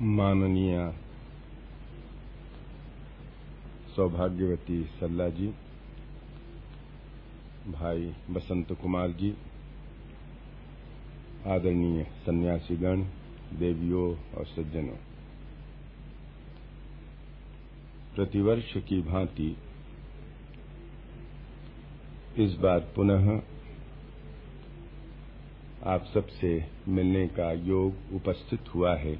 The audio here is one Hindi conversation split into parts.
माननीय सौभाग्यवती सल्ला जी, भाई बसंत कुमार जी, आदरणीय सन्यासीगण, देवियों और सज्जनों, प्रतिवर्ष की भांति इस बार पुनः आप सबसे मिलने का योग उपस्थित हुआ है।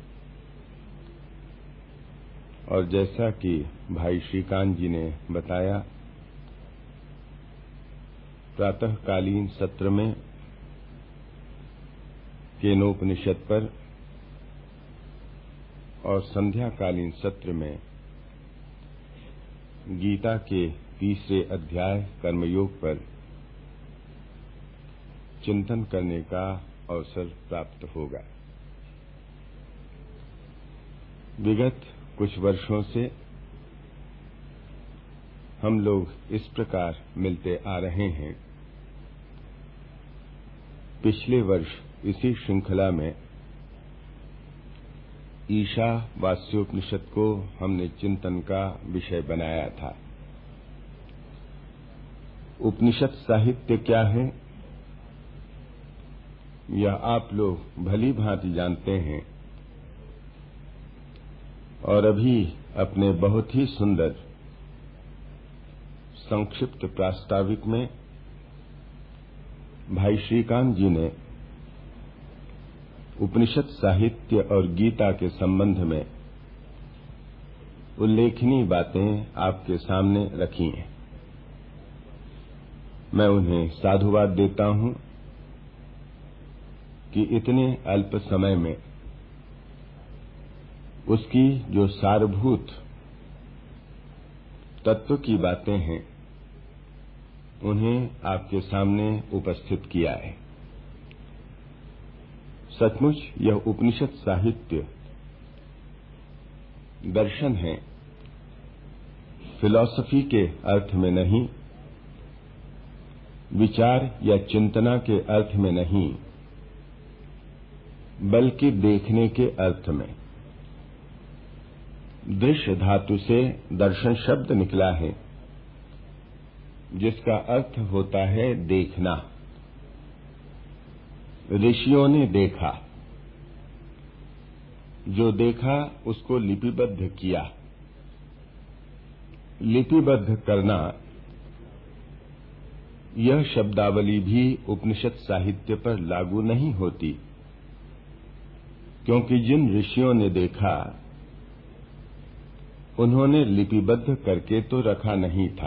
और जैसा कि भाई श्रीकांत जी ने बताया, प्रातःकालीन सत्र में केनोपनिषद पर और संध्याकालीन सत्र में गीता के तीसरे अध्याय कर्मयोग पर चिंतन करने का अवसर प्राप्त होगा। विगत कुछ वर्षों से हम लोग इस प्रकार मिलते आ रहे हैं। पिछले वर्ष इसी श्रृंखला में ईशावास्योपनिषद को हमने चिंतन का विषय बनाया था। उपनिषद साहित्य क्या है, यह आप लोग भली भांति जानते हैं और अभी अपने बहुत ही सुंदर संक्षिप्त प्रास्ताविक में भाई श्रीकांत जी ने उपनिषद साहित्य और गीता के संबंध में उल्लेखनीय बातें आपके सामने रखी हैं। मैं उन्हें साधुवाद देता हूं कि इतने अल्प समय में उसकी जो सारभूत तत्व की बातें हैं उन्हें आपके सामने उपस्थित किया है। सचमुच यह उपनिषद साहित्य दर्शन है, फिलॉसफी के अर्थ में नहीं, विचार या चिंतना के अर्थ में नहीं, बल्कि देखने के अर्थ में। दृश्य धातु से दर्शन शब्द निकला है, जिसका अर्थ होता है देखना। ऋषियों ने देखा, जो देखा उसको लिपिबद्ध किया। लिपिबद्ध करना, यह शब्दावली भी उपनिषद साहित्य पर लागू नहीं होती, क्योंकि जिन ऋषियों ने देखा उन्होंने लिपिबद्ध करके तो रखा नहीं था।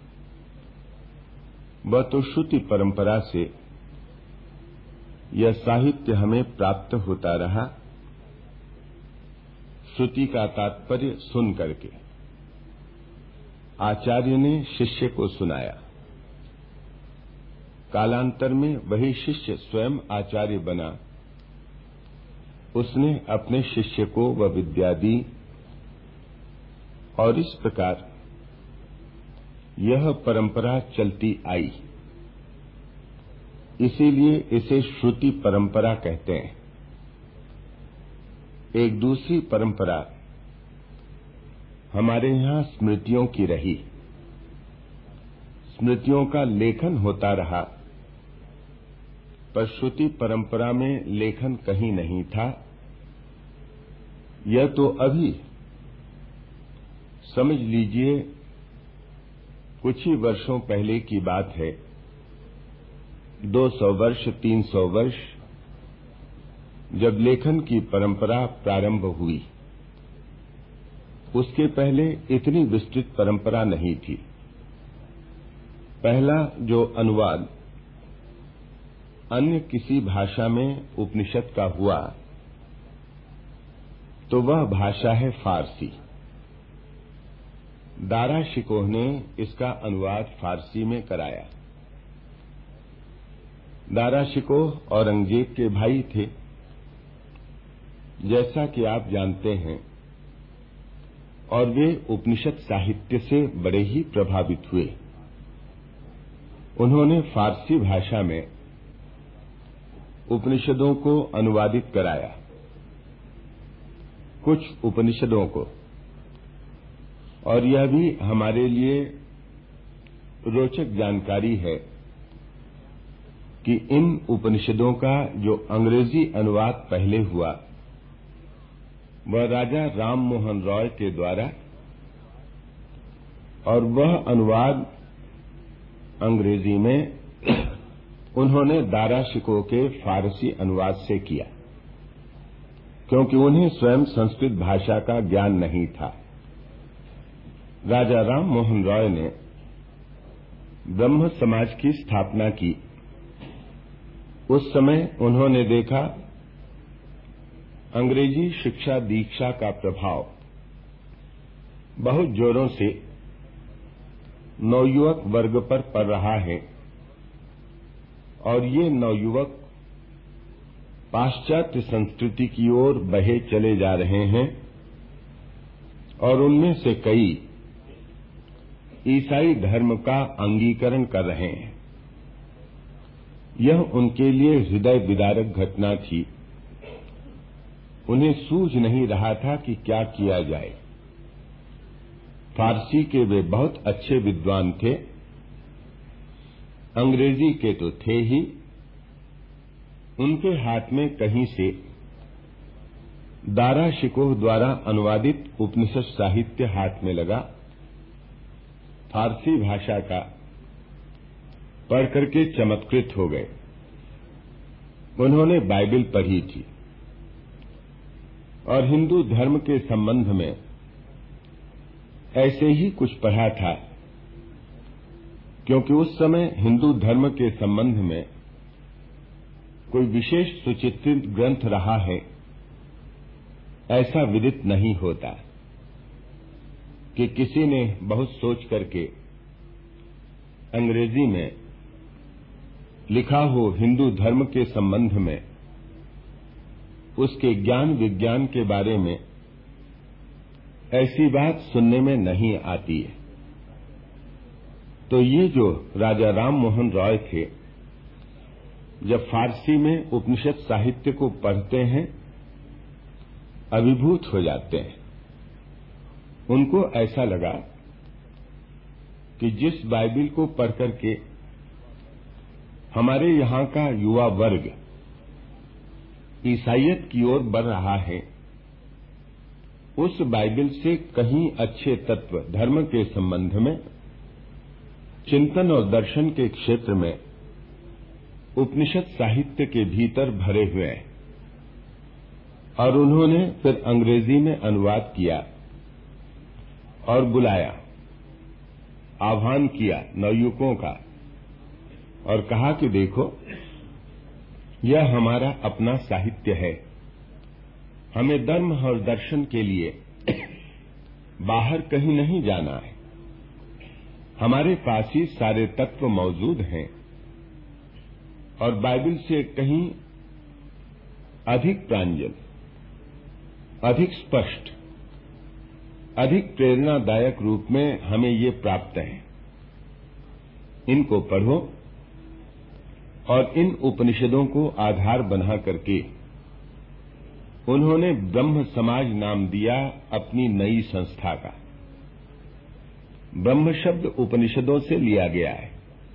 वह तो श्रुति परंपरा से यह साहित्य हमें प्राप्त होता रहा, श्रुति का तात्पर्य सुन करके। आचार्य ने शिष्य को सुनाया, कालांतर में वही शिष्य स्वयं आचार्य बना। उसने अपने शिष्य को वह विद्या दी और इस प्रकार यह परंपरा चलती आई। इसीलिए इसे श्रुति परंपरा कहते हैं। एक दूसरी परंपरा हमारे यहां स्मृतियों की रही। स्मृतियों का लेखन होता रहा, पर श्रुति परंपरा में लेखन कहीं नहीं था। यह तो अभी समझ लीजिए कुछ ही वर्षों पहले की बात है। 200 वर्ष 300 वर्ष जब लेखन की परंपरा प्रारंभ हुई, उसके पहले इतनी विस्तृत परंपरा नहीं थी। पहला जो अनुवाद अन्य किसी भाषा में उपनिषद का हुआ, तो वह भाषा है फारसी। दारा शिकोह ने इसका अनुवाद फारसी में कराया। दारा शिकोह औरंगजेब के भाई थे, जैसा कि आप जानते हैं, और वे उपनिषद साहित्य से बड़े ही प्रभावित हुए। उन्होंने फारसी भाषा में उपनिषदों को अनुवादित कराया। कुछ उपनिषदों को, और यह भी हमारे लिए रोचक जानकारी है कि इन उपनिषदों का जो अंग्रेजी अनुवाद पहले हुआ वह राजा राम मोहन रॉय के द्वारा, और वह अनुवाद अंग्रेजी में उन्होंने दारा शिकोह के फारसी अनुवाद से किया, क्योंकि उन्हें स्वयं संस्कृत भाषा का ज्ञान नहीं था। राजा राम मोहन रॉय ने ब्रह्म समाज की स्थापना की। उस समय उन्होंने देखा अंग्रेजी शिक्षा दीक्षा का प्रभाव बहुत जोरों से नवयुवक वर्ग पर पड़ रहा है, और ये नवयुवक पाश्चात्य संस्कृति की ओर बहे चले जा रहे हैं, और उनमें से कई ईसाई धर्म का अंगीकरण कर रहे हैं। यह उनके लिए हृदय विदारक घटना थी। उन्हें सूझ नहीं रहा था कि क्या किया जाए। फारसी के वे बहुत अच्छे विद्वान थे, अंग्रेजी के तो थे ही। उनके हाथ में कहीं से दारा शिकोह द्वारा अनुवादित उपनिषद साहित्य हाथ में लगा। फारसी भाषा का पढ़ करके चमत्कृत हो गए। उन्होंने बाइबिल पढ़ी थी और हिंदू धर्म के संबंध में ऐसे ही कुछ पढ़ा था, क्योंकि उस समय हिंदू धर्म के संबंध में कोई विशेष सुचित्रित ग्रंथ रहा है ऐसा विदित नहीं होता कि किसी ने बहुत सोच करके अंग्रेजी में लिखा हो हिंदू धर्म के संबंध में, उसके ज्ञान विज्ञान के बारे में। ऐसी बात सुनने में नहीं आती है। तो ये जो राजा राम मोहन रॉय थे, जब फारसी में उपनिषद साहित्य को पढ़ते हैं अभिभूत हो जाते हैं। उनको ऐसा लगा कि जिस बाइबिल को पढ़ करके हमारे यहां का युवा वर्ग ईसाइयत की ओर बढ़ रहा है, उस बाइबिल से कहीं अच्छे तत्व धर्म के संबंध में, चिंतन और दर्शन के क्षेत्र में उपनिषद साहित्य के भीतर भरे हुए हैं। और उन्होंने फिर अंग्रेजी में अनुवाद किया और बुलाया, आह्वान किया नवयुवकों का, और कहा कि देखो यह हमारा अपना साहित्य है। हमें धर्म और दर्शन के लिए बाहर कहीं नहीं जाना है। हमारे पास ही सारे तत्व मौजूद हैं, और बाइबिल से कहीं अधिक प्रांजल, अधिक स्पष्ट, अधिक प्रेरणादायक रूप में हमें ये प्राप्त है। इनको पढ़ो, और इन उपनिषदों को आधार बना करके उन्होंने ब्रह्म समाज नाम दिया अपनी नई संस्था का। ब्रह्म शब्द उपनिषदों से लिया गया है,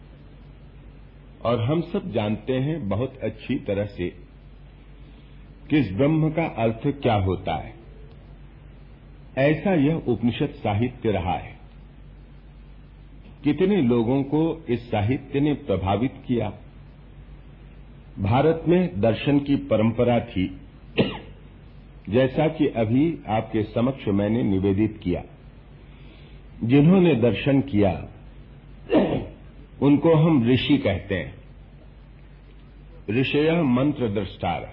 और हम सब जानते हैं बहुत अच्छी तरह से कि इस ब्रह्म का अर्थ क्या होता है। ऐसा यह उपनिषद साहित्य रहा है। कितने लोगों को इस साहित्य ने प्रभावित किया। भारत में दर्शन की परंपरा थी, जैसा कि अभी आपके समक्ष मैंने निवेदित किया। जिन्होंने दर्शन किया उनको हम ऋषि कहते हैं। ऋषयः मंत्र द्रष्टार।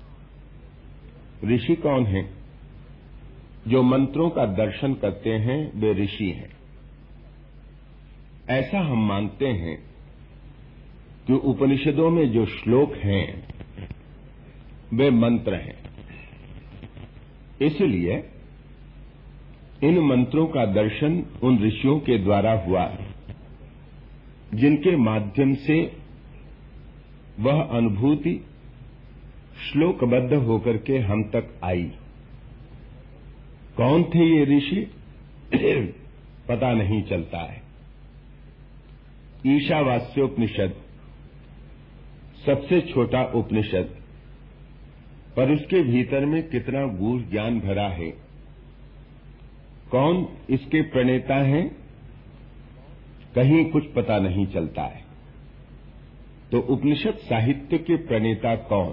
ऋषि कौन है? जो मंत्रों का दर्शन करते हैं वे ऋषि हैं। ऐसा हम मानते हैं कि उपनिषदों में जो श्लोक हैं वे मंत्र हैं। इसलिए इन मंत्रों का दर्शन उन ऋषियों के द्वारा हुआ जिनके माध्यम से वह अनुभूति श्लोकबद्ध होकर के हम तक आई। कौन थे ये ऋषि पता नहीं चलता है। ईशावास्योपनिषद सबसे छोटा उपनिषद, पर उसके भीतर में कितना गूढ़ ज्ञान भरा है। कौन इसके प्रणेता हैं, कहीं कुछ पता नहीं चलता है। तो उपनिषद साहित्य के प्रणेता कौन,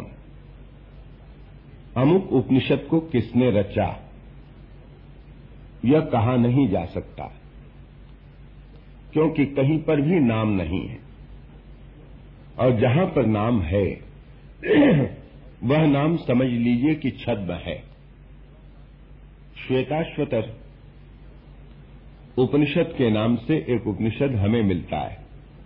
अमुक उपनिषद को किसने रचा, यह कहा नहीं जा सकता, क्योंकि कहीं पर भी नाम नहीं है। और जहां पर नाम है वह नाम समझ लीजिए कि छद्म है। श्वेताश्वतर उपनिषद के नाम से एक उपनिषद हमें मिलता है।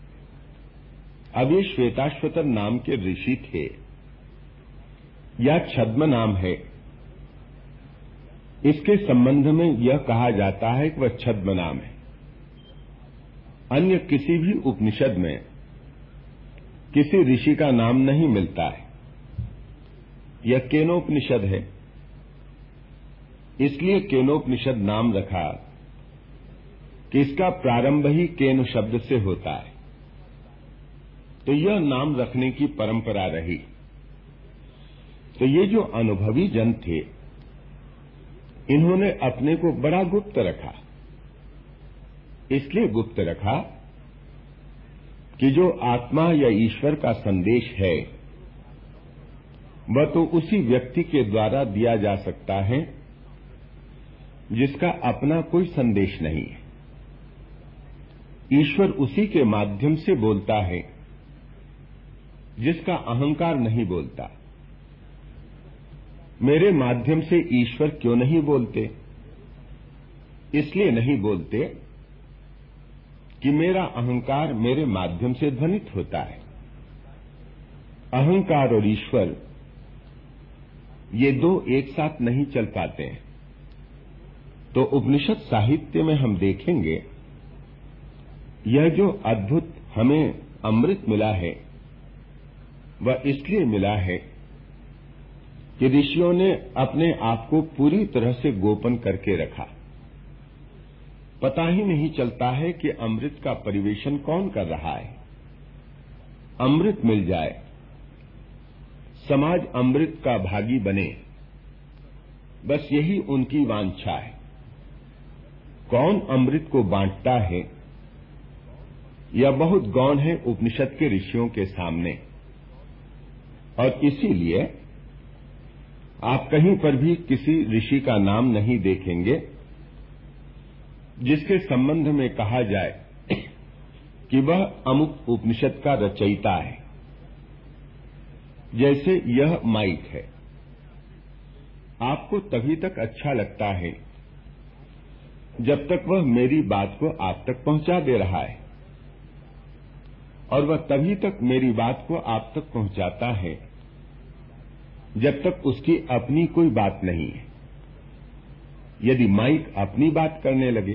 अब ये श्वेताश्वतर नाम के ऋषि थे या छद्म नाम है, इसके संबंध में यह कहा जाता है कि वह छद्म नाम है। अन्य किसी भी उपनिषद में किसी ऋषि का नाम नहीं मिलता है। यह केनोपनिषद है, इसलिए केनोपनिषद नाम रखा कि इसका प्रारंभ ही केन शब्द से होता है। तो यह नाम रखने की परंपरा रही। तो ये जो अनुभवी जन थे, इन्होंने अपने को बड़ा गुप्त रखा। इसलिए गुप्त रखा कि जो आत्मा या ईश्वर का संदेश है वह तो उसी व्यक्ति के द्वारा दिया जा सकता है जिसका अपना कोई संदेश नहीं है। ईश्वर उसी के माध्यम से बोलता है जिसका अहंकार नहीं बोलता। मेरे माध्यम से ईश्वर क्यों नहीं बोलते? इसलिए नहीं बोलते कि मेरा अहंकार मेरे माध्यम से ध्वनित होता है। अहंकार और ईश्वर ये दो एक साथ नहीं चल पाते हैं। तो उपनिषद साहित्य में हम देखेंगे यह जो अद्भुत हमें अमृत मिला है वह इसलिए मिला है कि ऋषियों ने अपने आप को पूरी तरह से गोपन करके रखा। पता ही नहीं चलता है कि अमृत का परिवेशन कौन कर रहा है। अमृत मिल जाए, समाज अमृत का भागी बने, बस यही उनकी वांछा है। कौन अमृत को बांटता है यह बहुत गौण है उपनिषद के ऋषियों के सामने। और इसीलिए आप कहीं पर भी किसी ऋषि का नाम नहीं देखेंगे जिसके संबंध में कहा जाए कि वह अमुक उपनिषद का रचयिता है। जैसे यह माइक है, आपको तभी तक अच्छा लगता है जब तक वह मेरी बात को आप तक पहुंचा दे रहा है, और वह तभी तक मेरी बात को आप तक पहुंचाता है जब तक उसकी अपनी कोई बात नहीं है। यदि माइक अपनी बात करने लगे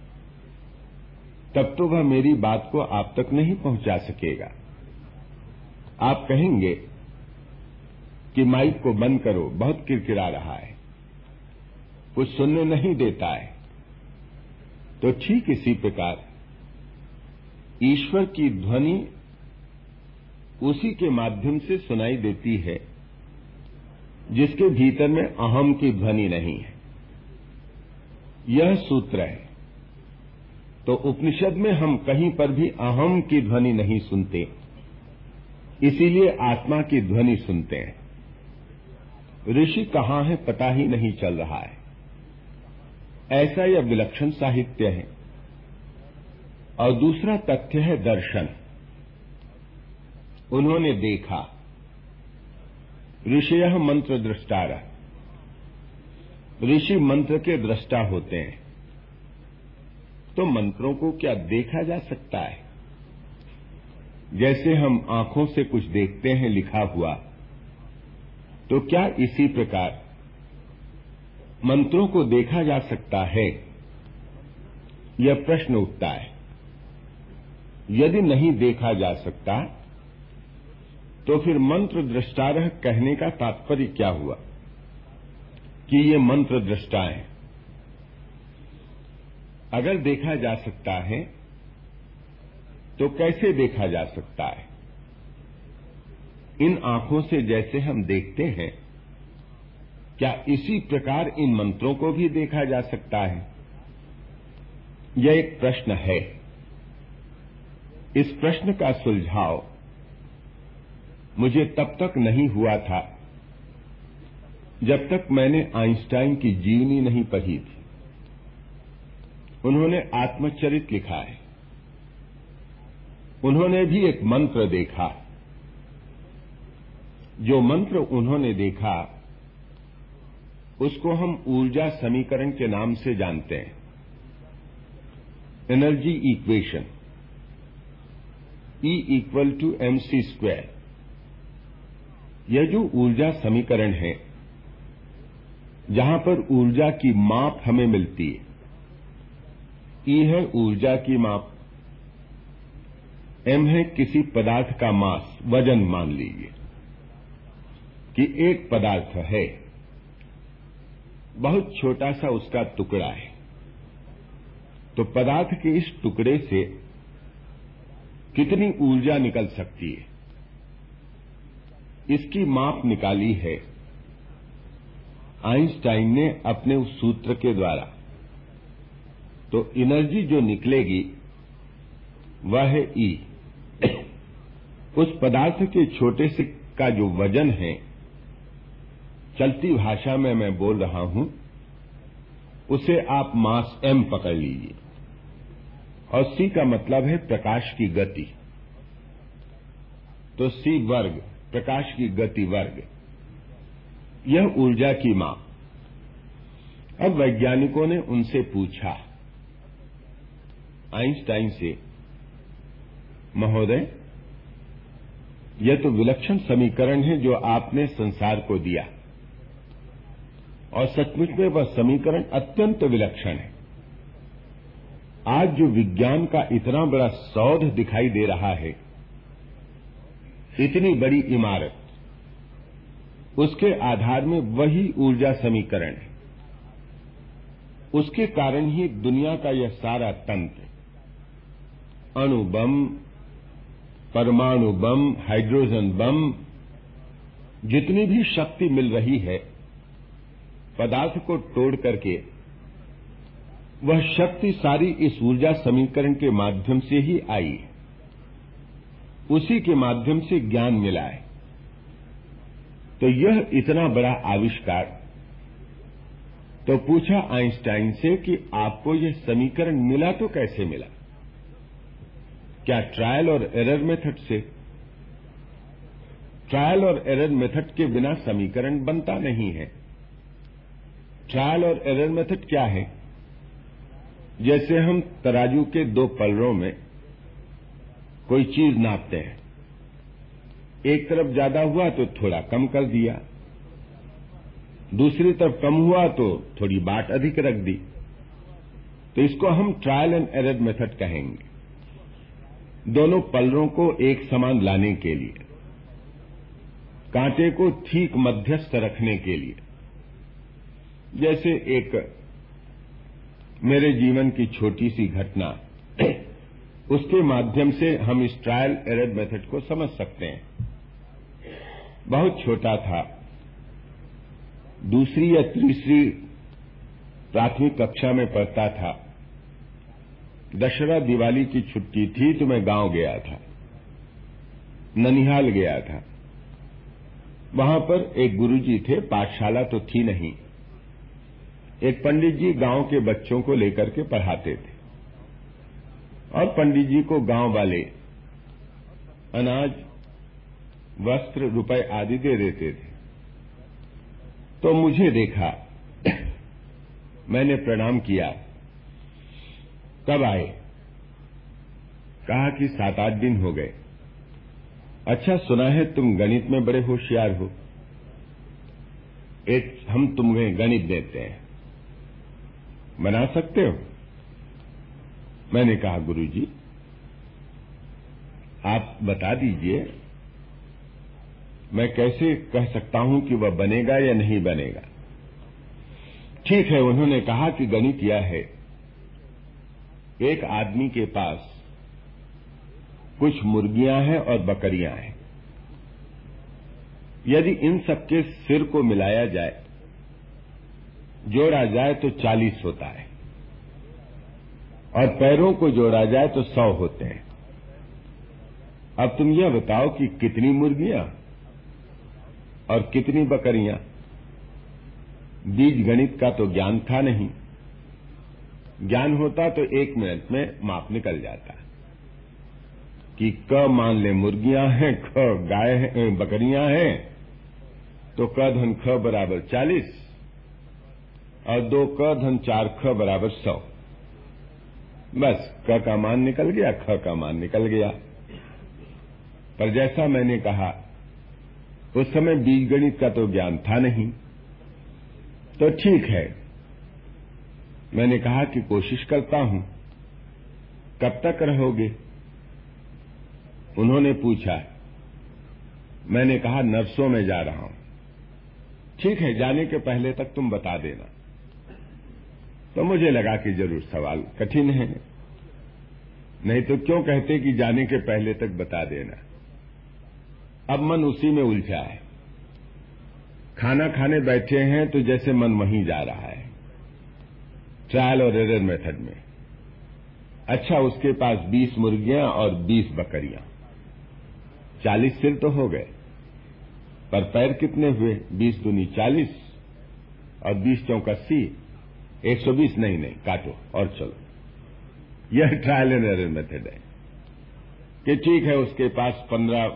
तब तो वह मेरी बात को आप तक नहीं पहुंचा सकेगा। आप कहेंगे कि माइक को बंद करो, बहुत किरकिरा रहा है, कुछ सुनने नहीं देता है। तो ठीक इसी प्रकार ईश्वर की ध्वनि उसी के माध्यम से सुनाई देती है जिसके भीतर में अहम की ध्वनि नहीं है। यह सूत्र है। तो उपनिषद में हम कहीं पर भी अहम की ध्वनि नहीं सुनते, इसीलिए आत्मा की ध्वनि सुनते हैं। ऋषि कहां है पता ही नहीं चल रहा है। ऐसा यह विलक्षण साहित्य है। और दूसरा तथ्य है दर्शन। उन्होंने देखा। ऋषयः मंत्र दृष्टारः। ऋषि मंत्र के दृष्टा होते हैं। तो मंत्रों को क्या देखा जा सकता है? जैसे हम आंखों से कुछ देखते हैं लिखा हुआ, तो क्या इसी प्रकार मंत्रों को देखा जा सकता है? यह प्रश्न उठता है। यदि नहीं देखा जा सकता तो फिर मंत्र दृष्टारः कहने का तात्पर्य क्या हुआ कि ये मंत्र दृष्टा हैं? अगर देखा जा सकता है तो कैसे देखा जा सकता है? इन आंखों से जैसे हम देखते हैं, क्या इसी प्रकार इन मंत्रों को भी देखा जा सकता है? यह एक प्रश्न है। इस प्रश्न का सुलझाव मुझे तब तक नहीं हुआ था जब तक मैंने आइंस्टाइन की जीवनी नहीं पढ़ी थी। उन्होंने आत्मचरित लिखा है। उन्होंने भी एक मंत्र देखा। जो मंत्र उन्होंने देखा उसको हम ऊर्जा समीकरण के नाम से जानते हैं, एनर्जी इक्वेशन, E=mc²। यह जो ऊर्जा समीकरण है, जहां पर ऊर्जा की माप हमें मिलती है, E है ऊर्जा की माप, m है किसी पदार्थ का मास, वजन। मान लीजिए कि एक पदार्थ है, बहुत छोटा सा उसका टुकड़ा है, तो पदार्थ के इस टुकड़े से कितनी ऊर्जा निकल सकती है, इसकी माप निकाली है आइंस्टाइन ने अपने उस सूत्र के द्वारा। तो एनर्जी जो निकलेगी वह है E। उस पदार्थ के छोटे से का जो वजन है, चलती भाषा में मैं बोल रहा हूं, उसे आप मास m पकड़ लीजिए, और c का मतलब है प्रकाश की गति, तो c वर्ग, प्रकाश की गति वर्ग, यह ऊर्जा की माप। अब वैज्ञानिकों ने उनसे पूछा, आइंस्टाइन से, महोदय यह तो विलक्षण समीकरण है जो आपने संसार को दिया, और सचमुच में वह समीकरण अत्यंत विलक्षण है। आज जो विज्ञान का इतना बड़ा सौध दिखाई दे रहा है, इतनी बड़ी इमारत, उसके आधार में वही ऊर्जा समीकरण है। उसके कारण ही दुनिया का यह सारा तंत्र, अणु बम, परमाणु बम, हाइड्रोजन बम, जितनी भी शक्ति मिल रही है पदार्थ को तोड़ करके, वह शक्ति सारी इस ऊर्जा समीकरण के माध्यम से ही आई है। उसी के माध्यम से ज्ञान मिला है। तो यह इतना बड़ा आविष्कार। तो पूछा आइंस्टाइन से कि आपको यह समीकरण मिला तो कैसे मिला? क्या ट्रायल और एरर मेथड से? ट्रायल और एरर मेथड के बिना समीकरण बनता नहीं है। ट्रायल और एरर मेथड क्या है? जैसे हम तराजू के दो पलड़ों में कोई चीज नापते हैं, एक तरफ ज्यादा हुआ तो थोड़ा कम कर दिया, दूसरी तरफ कम हुआ तो थोड़ी बाट अधिक रख दी, तो इसको हम ट्रायल एंड एरर मेथड कहेंगे। दोनों पलड़ों को एक समान लाने के लिए, कांटे को ठीक मध्यस्थ रखने के लिए। जैसे एक मेरे जीवन की छोटी सी घटना, उसके माध्यम से हम इस ट्रायल एरर मेथड को समझ सकते हैं। बहुत छोटा था, दूसरी या तीसरी प्राथमिक कक्षा में पढ़ता था। दशहरा दिवाली की छुट्टी थी तो मैं गांव गया था, ननिहाल गया था। वहां पर एक गुरुजी थे, पाठशाला तो थी नहीं। एक पंडित जी गांव के बच्चों को लेकर के पढ़ाते थे, और पंडित जी को गांव वाले अनाज, वस्त्र, रुपए आदि दे देते थे। तो मुझे देखा, मैंने प्रणाम किया। कब आए? कहा कि 7-8 दिन हो गए। अच्छा, सुना है तुम गणित में बड़े होशियार हो, हम तुम्हें गणित देते हैं, बना सकते हो? मैंने कहा गुरुजी आप बता दीजिए, मैं कैसे कह सकता हूं कि वह बनेगा या नहीं बनेगा। ठीक है, उन्होंने कहा कि गणित यह है एक आदमी के पास कुछ मुर्गियां हैं और बकरियां हैं। यदि इन सबके सिर को मिलाया जाए, जोड़ा जाए तो 40 होता है, और पैरों को जोड़ा जाए तो 100 होते हैं। अब तुम यह बताओ कि कितनी मुर्गियां और कितनी बकरियां। बीज गणित का तो ज्ञान था नहीं। ज्ञान होता तो 1 मिनट में माप निकल जाता कि क मान ले मुर्गियां हैं, ख गाय हैं, बकरियां हैं, तो क धन ख बराबर 40 और 2 क धन 4 ख बराबर 100। बस क का मान निकल गया, ख का मान निकल गया। पर जैसा मैंने कहा, उस समय बीज गणित का तो ज्ञान था नहीं। तो ठीक है, मैंने कहा कि कोशिश करता हूं। कब तक रहोगे? उन्होंने पूछा। मैंने कहा नरसों में जा रहा हूं। ठीक है, जाने के पहले तक तुम बता देना। तो मुझे लगा कि जरूर सवाल कठिन है, नहीं तो क्यों कहते कि जाने के पहले तक बता देना। अब मन उसी में उलझा है। खाना खाने बैठे हैं तो जैसे मन वहीं जा रहा है, ट्रायल और एरर मेथड में। अच्छा, उसके पास 20 मुर्गियां और 20 बकरियां, 40 सिर तो हो गए, पर पैर कितने हुए? 20 दूनी 40 और 20 चौक 80, 120। नहीं, काटो और चलो। यह ट्रायल एंड एरर मेथड है कि ठीक है, उसके पास 15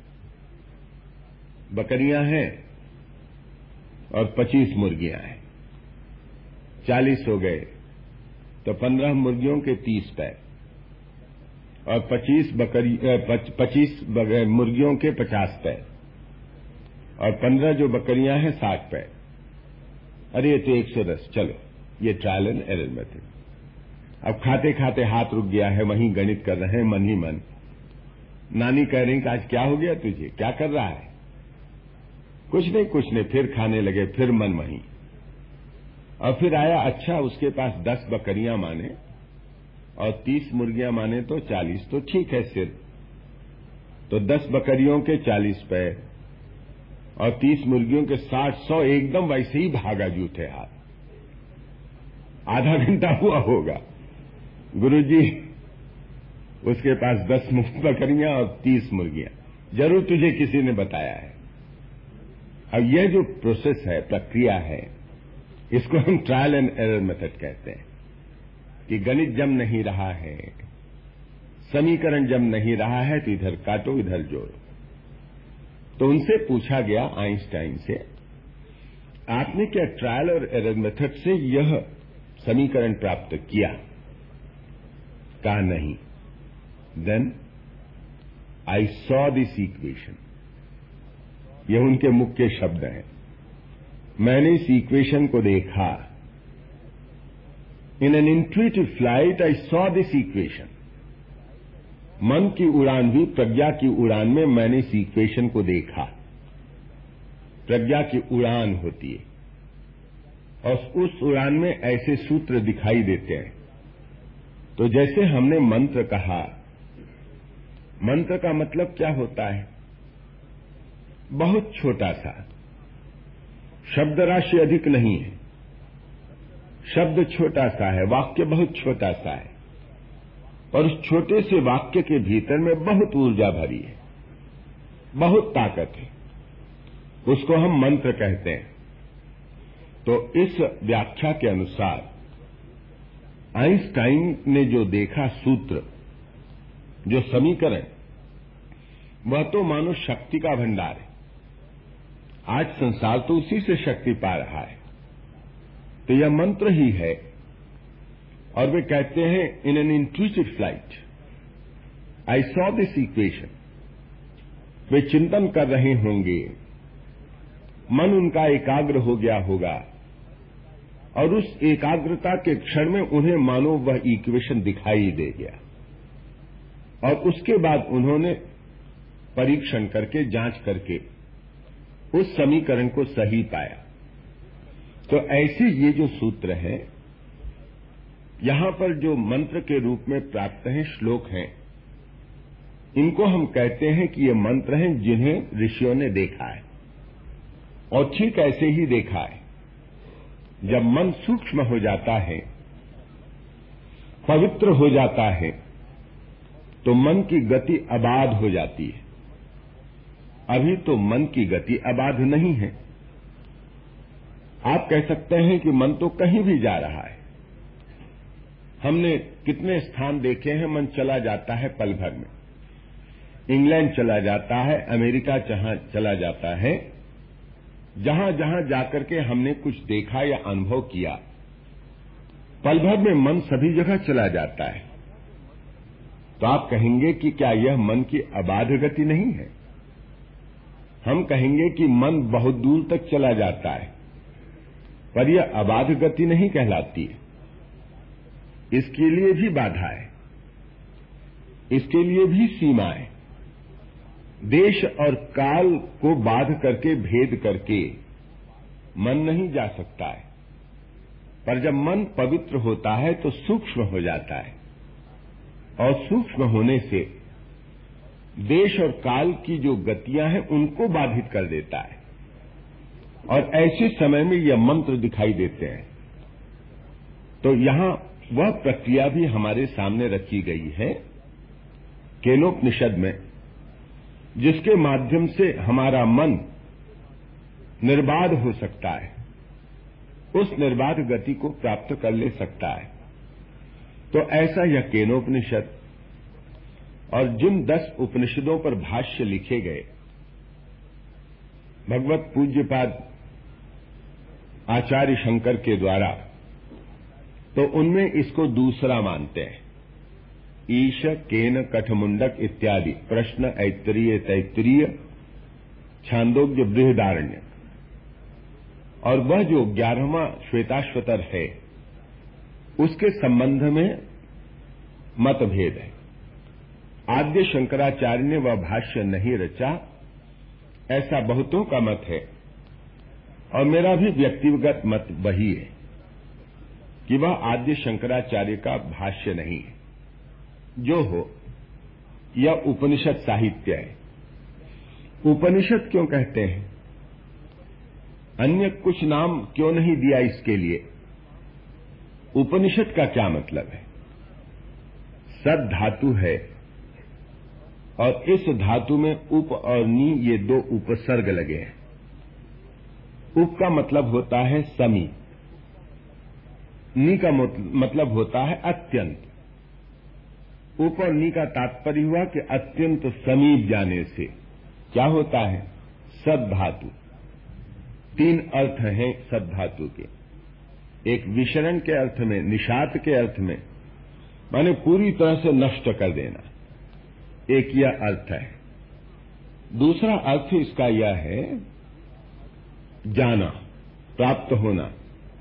बकरियां हैं और 25 मुर्गियां हैं, 40 हो गए, तो 15 मुर्गियों के 30 पैर और 25 मुर्गियों के 50 पैर और 15 जो बकरियां हैं 60 पैर। अरे ये तो 110। चलो, ये ट्रायल एंड एरर मेथड। अब खाते खाते हाथ रुक गया है, वहीं गणित कर रहे हैं मन ही मन। नानी कह रही कि आज क्या हो गया तुझे, क्या कर रहा है? कुछ नहीं, फिर खाने लगे, फिर मन वहीं। और फिर आया, अच्छा उसके पास 10 बकरियां माने और 30 मुर्गियां माने तो 40, तो ठीक है सिर। तो 10 बकरियों के 40 पैर और 30 मुर्गियों के 60-100, एकदम वैसे ही भागा जूठे हाथ। आधा घंटा हुआ होगा। गुरुजी, उसके पास 10 बकरियां और 30 मुर्गियां, जरूर तुझे किसी ने बताया है। अब यह जो प्रोसेस है, प्रक्रिया है, इसको हम ट्रायल एंड एरर मेथड कहते हैं कि गणित जम नहीं रहा है, समीकरण जम नहीं रहा है, तो इधर काटो इधर जोड़ो। तो उनसे पूछा गया, आइंस्टाइन से, आपने क्या ट्रायल और एरर मेथड से यह समीकरण प्राप्त किया? कहा नहीं। Then I saw this equation. यह उनके मुख्य शब्द हैं। मैंने इस इक्वेशन को देखा। In an intuitive flight I saw this equation. मन की उड़ान हुई, प्रज्ञा की उड़ान में मैंने इस इक्वेशन को देखा। प्रज्ञा की उड़ान होती है और उस उड़ान में ऐसे सूत्र दिखाई देते हैं। तो जैसे हमने मंत्र कहा, मंत्र का मतलब क्या होता है? बहुत छोटा सा, शब्द राशि अधिक नहीं है, शब्द छोटा सा है, वाक्य बहुत छोटा सा है, और उस छोटे से वाक्य के भीतर में बहुत ऊर्जा भरी है, बहुत ताकत है। उसको हम मंत्र कहते हैं। तो इस व्याख्या के अनुसार आइंस्टाइन ने जो देखा सूत्र, जो समीकरण, वह तो मानो शक्ति का भंडार है। आज संसार तो उसी से शक्ति पा रहा है। तो यह मंत्र ही है। और वे कहते हैं, in an intuitive flight I saw this equation. वे चिंतन कर रहे होंगे, मन उनका एकाग्र हो गया होगा, और उस एकाग्रता के क्षण में उन्हें मानो वह इक्वेशन दिखाई दे गया, और उसके बाद उन्होंने परीक्षण करके, जांच करके उस समीकरण को सही पाया। तो ऐसे ये जो सूत्र है, यहां पर जो मंत्र के रूप में प्राप्त हैं, श्लोक हैं, इनको हम कहते हैं कि ये मंत्र हैं जिन्हें ऋषियों ने देखा है। और ठीक ऐसे ही देखा है, जब मन सूक्ष्म हो जाता है, पवित्र हो जाता है, तो मन की गति अबाध हो जाती है। अभी तो मन की गति अबाध नहीं है। आप कह सकते हैं कि मन तो कहीं भी जा रहा है। हमने कितने स्थान देखे हैं, मन चला जाता है पल भर में। इंग्लैंड चला जाता है, अमेरिका चला जाता है, जहां जहां जाकर के हमने कुछ देखा या अनुभव किया, पल भर में मन सभी जगह चला जाता है। तो आप कहेंगे कि क्या यह मन की अबाध गति नहीं है? हम कहेंगे कि मन बहुत दूर तक चला जाता है, पर यह अबाध गति नहीं कहलाती है। इसके लिए भी बाधा है, इसके लिए भी सीमा है। देश और काल को बाध करके, भेद करके मन नहीं जा सकता है। पर जब मन पवित्र होता है तो सूक्ष्म हो जाता है, और सूक्ष्म होने से देश और काल की जो गतियां हैं उनको बाधित कर देता है। और ऐसे समय में यह मंत्र दिखाई देते हैं। तो यहां वह प्रक्रिया भी हमारे सामने रखी गई है केनोपनिषद में, जिसके माध्यम से हमारा मन निर्बाध हो सकता है, उस निर्बाध गति को प्राप्त कर ले सकता है। तो ऐसा यह केनोपनिषद और जिन 10 उपनिषदों पर भाष्य लिखे गए, भगवत पूज्यपाद आचार्य शंकर के द्वारा, तो उनमें इसको दूसरा मानते हैं। ईश, केन, कठमुंडक इत्यादि प्रश्न, ऐत्तरीय, तैत्तरीय, छांदोग्य, बृहदारण्यक, और वह जो 11वां श्वेताश्वतर है, उसके संबंध में मतभेद है। आद्य शंकराचार्य ने वह भाष्य नहीं रचा, ऐसा बहुतों का मत है। और मेरा भी व्यक्तिगत मत वही है कि वह आद्य शंकराचार्य का भाष्य नहीं है। जो हो, यह उपनिषद साहित्य है। उपनिषद क्यों कहते हैं? अन्य कुछ नाम क्यों नहीं दिया इसके लिए? उपनिषद का क्या मतलब है? सद धातु है, और इस धातु में उप और नी, ये 2 उपसर्ग लगे हैं। उप का मतलब होता है समीप, नी का मतलब होता है अत्यंत। उप और नी का तात्पर्य हुआ कि अत्यंत समीप जाने से क्या होता है? सद धातु। 3 अर्थ हैं सद धातु के। एक विशरण के अर्थ में, निषाद के अर्थ में, माने पूरी तरह से नष्ट कर देना, एक यह अर्थ है। दूसरा अर्थ इसका यह है जाना, प्राप्त होना।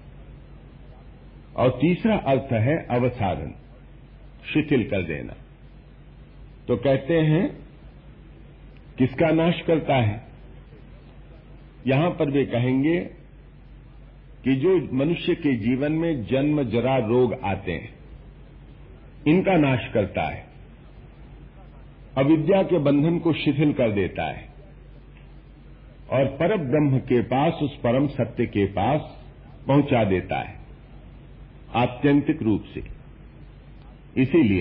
और तीसरा अर्थ है अवसादन, शिथिल कर देना। तो कहते हैं किसका नाश करता है? यहां पर वे कहेंगे कि जो मनुष्य के जीवन में जन्म, जरा, रोग आते हैं, इनका नाश करता है। अविद्या के बंधन को शिथिल कर देता है और परम ब्रह्म के पास, उस परम सत्य के पास पहुंचा देता है आत्यंतिक रूप से। इसीलिए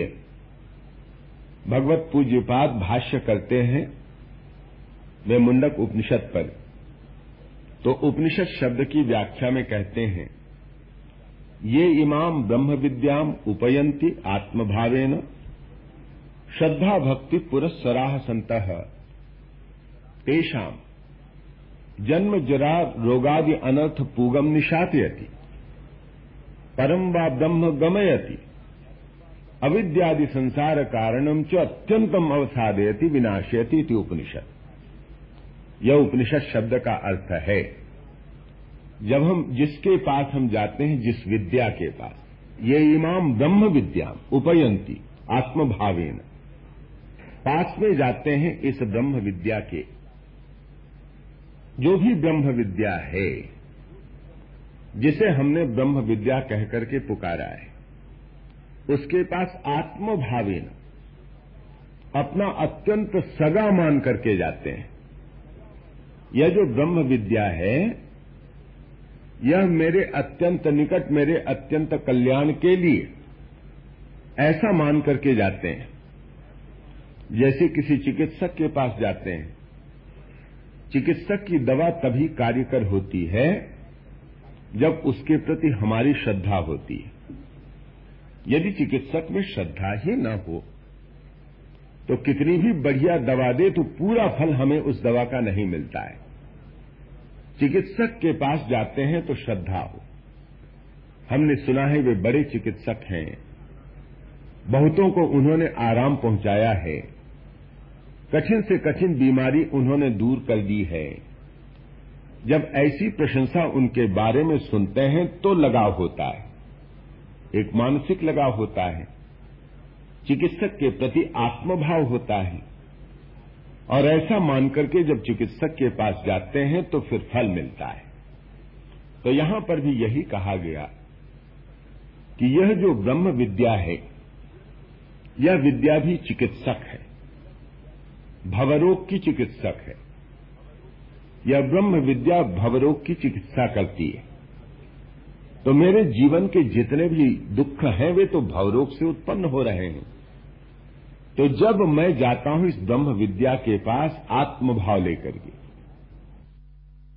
भगवत पूज्यपाद भाष्य करते हैं वे मुंडक उपनिषद पर। तो उपनिषद शब्द की व्याख्या में कहते हैं, ये इमाम ब्रह्म विद्याम उपयंती आत्मभावेन श्रद्धा भक्ति पुरस्सराः सन्तः तेषाम जन्म जरा रोगादि अनर्थ पूगम निशातयति परम वा ब्रह्म गमयति अविद्यादि संसार कारणम च अत्यंतम अवसादयति विनाशयति इति उपनिषद। यह उपनिषद शब्द का अर्थ है, जब हम जिसके पास हम जाते हैं, जिस विद्या के पास, ये इमाम ब्रह्म विद्या उपयंती आत्मभावेन, पास में जाते हैं इस ब्रह्म विद्या के। जो भी ब्रह्म विद्या है, जिसे हमने ब्रह्म विद्या कहकर के पुकारा है, उसके पास आत्मभावेन अपना अत्यंत सगा मान करके जाते हैं। यह जो ब्रह्म विद्या है, यह मेरे अत्यंत निकट, मेरे अत्यंत कल्याण के लिए ऐसा मान करके जाते हैं। जैसे किसी चिकित्सक के पास जाते हैं, चिकित्सक की दवा तभी कार्यकर होती है जब उसके प्रति हमारी श्रद्धा होती है। यदि चिकित्सक में श्रद्धा ही न हो तो कितनी भी बढ़िया दवा दे तो पूरा फल हमें उस दवा का नहीं मिलता है। चिकित्सक के पास जाते हैं तो श्रद्धा हो। हमने सुना है वे बड़े चिकित्सक हैं, बहुतों को उन्होंने आराम पहुंचाया है, कठिन से कठिन बीमारी उन्होंने दूर कर दी है। जब ऐसी प्रशंसा उनके बारे में सुनते हैं तो लगाव होता है, एक मानसिक लगाव होता है, चिकित्सक के प्रति आत्मभाव होता है, और ऐसा मान करके जब चिकित्सक के पास जाते हैं तो फिर फल मिलता है। तो यहां पर भी यही कहा गया कि यह जो ब्रह्म विद्या है, यह विद्या भी चिकित्सक है, भवरोग की चिकित्सक है। यह ब्रह्म विद्या भवरोग की चिकित्सा करती है। तो मेरे जीवन के जितने भी दुख हैं वे तो भवरोग से उत्पन्न हो रहे हैं। तो जब मैं जाता हूं इस ब्रह्म विद्या के पास आत्मभाव लेकर के,